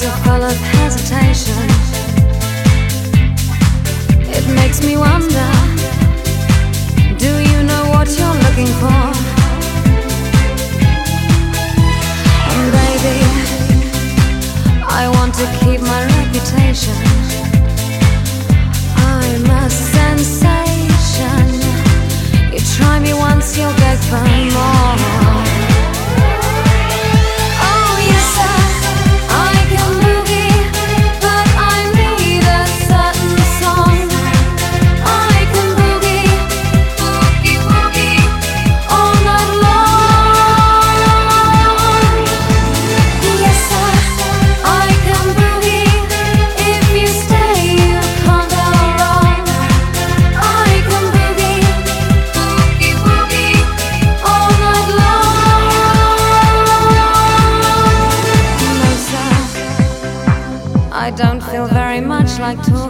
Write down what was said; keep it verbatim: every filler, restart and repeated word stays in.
eyes are full of hesitation. It makes me wonder, do you know what you're looking for? And baby, I want to keep my reputation. I'm a sensation. You try me once, you'll beg for more. I don't feel very much like talking.